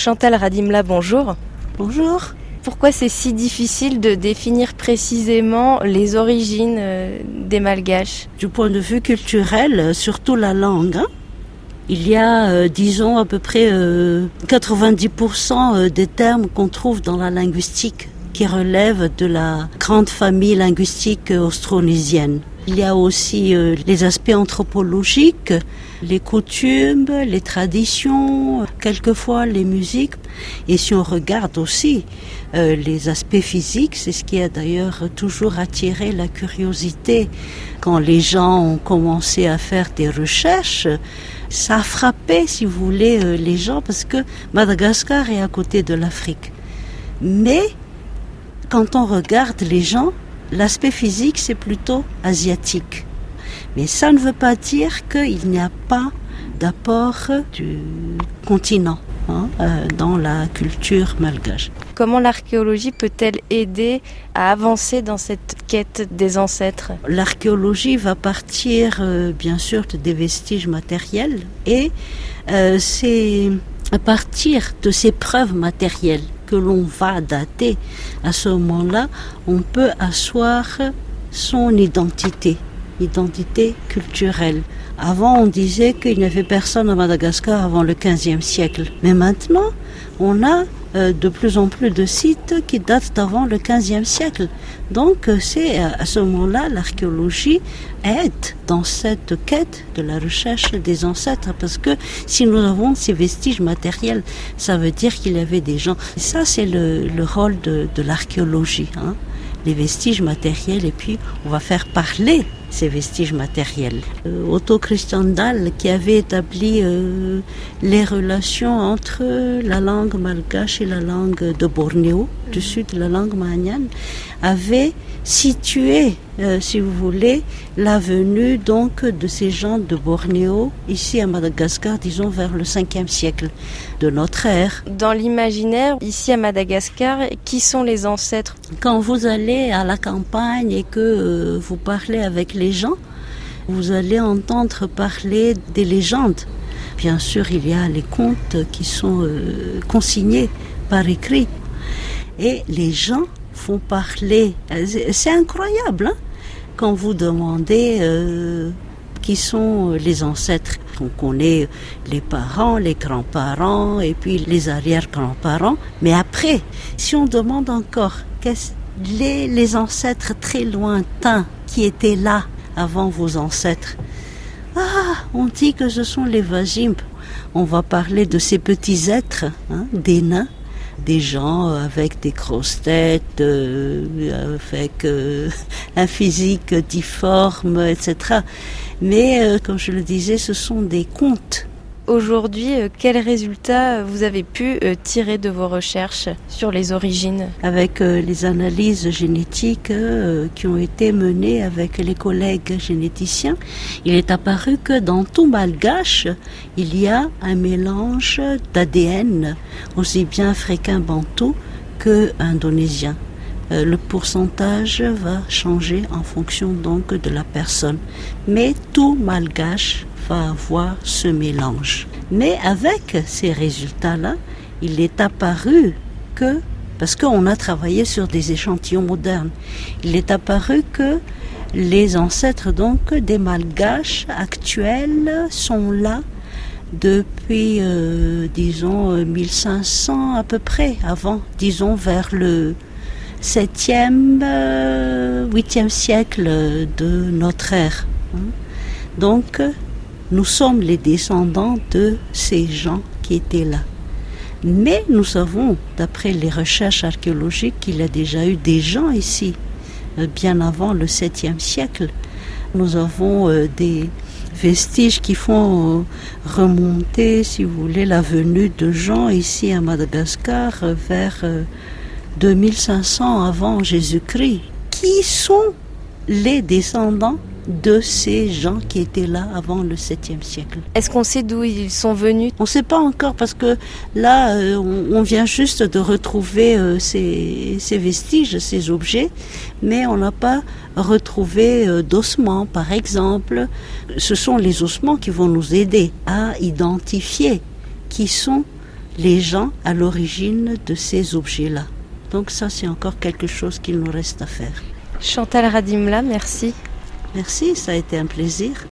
Chantal Radimla, bonjour. Bonjour. Pourquoi c'est si difficile de définir précisément les origines des Malgaches ? Du point de vue culturel, surtout la langue, il y a, disons, à peu près 90% des termes qu'on trouve dans la linguistique qui relèvent de la grande famille linguistique austronésienne. Il y a aussi les aspects anthropologiques, les coutumes, les traditions, quelquefois les musiques. Et si on regarde aussi les aspects physiques, c'est ce qui a d'ailleurs toujours attiré la curiosité. Quand les gens ont commencé à faire des recherches, ça a frappé, si vous voulez, les gens, parce que Madagascar est à côté de l'Afrique. Mais quand on regarde les gens, l'aspect physique, c'est plutôt asiatique. Mais ça ne veut pas dire qu'il n'y a pas d'apport du continent dans la culture malgache. Comment l'archéologie peut-elle aider à avancer dans cette quête des ancêtres ? L'archéologie va partir, bien sûr, des vestiges matériels et c'est à partir de ces preuves matérielles que l'on va dater. À ce moment-là, on peut asseoir son identité culturelle. Avant, on disait qu'il n'y avait personne à Madagascar avant le XVe siècle. Mais maintenant, on a de plus en plus de sites qui datent d'avant le XVe siècle. Donc, c'est à ce moment-là, l'archéologie aide dans cette quête de la recherche des ancêtres. Parce que si nous avons ces vestiges matériels, ça veut dire qu'il y avait des gens. Et ça, c'est le rôle de l'archéologie. Les vestiges matériels, et puis on va faire parler ces vestiges matériels. Otto Christian-Dahl, qui avait établi les relations entre la langue malgache et la langue de Bornéo, du sud de la langue mahagnane, avait situé, si vous voulez, la venue donc de ces gens de Bornéo ici à Madagascar, disons vers le 5e siècle de notre ère. Dans l'imaginaire, ici à Madagascar, qui sont les ancêtres ? Quand vous allez à la campagne et que vous parlez avec les gens, vous allez entendre parler des légendes. Bien sûr, il y a les contes qui sont consignés par écrit. Et les gens font parler. C'est incroyable, quand vous demandez qui sont les ancêtres. On connaît les parents, les grands-parents et puis les arrière-grands-parents. Mais après, si on demande encore les ancêtres très lointains qui étaient là avant vos ancêtres, on dit que ce sont les Wajimb. On va parler de ces petits êtres, des nains, des gens avec des grosses têtes, avec un physique difforme, etc. Mais, comme je le disais, ce sont des contes. Aujourd'hui, quels résultats vous avez pu tirer de vos recherches sur les origines ? Avec les analyses génétiques qui ont été menées avec les collègues généticiens, il est apparu que dans tout malgache, il y a un mélange d'ADN, aussi bien africain bantou que indonésien. Le pourcentage va changer en fonction donc de la personne. Mais tout malgache va avoir ce mélange. Mais avec ces résultats-là, il est apparu que, parce qu'on a travaillé sur des échantillons modernes, il est apparu que les ancêtres donc des Malgaches actuels sont là depuis, disons, 1500 à peu près, avant, disons, vers le 7e, 8e siècle de notre ère. Donc, nous sommes les descendants de ces gens qui étaient là. Mais nous savons, d'après les recherches archéologiques, qu'il y a déjà eu des gens ici, bien avant le 7e siècle. Nous avons des vestiges qui font remonter, si vous voulez, la venue de gens ici à Madagascar vers 2500 avant Jésus-Christ. Qui sont les descendants de ces gens qui étaient là avant le 7e siècle. Est-ce qu'on sait d'où ils sont venus ? On ne sait pas encore parce que là, on vient juste de retrouver ces vestiges, ces objets, mais on n'a pas retrouvé d'ossements, par exemple. Ce sont les ossements qui vont nous aider à identifier qui sont les gens à l'origine de ces objets-là. Donc ça, c'est encore quelque chose qu'il nous reste à faire. Chantal Radimla, merci. Merci, ça a été un plaisir.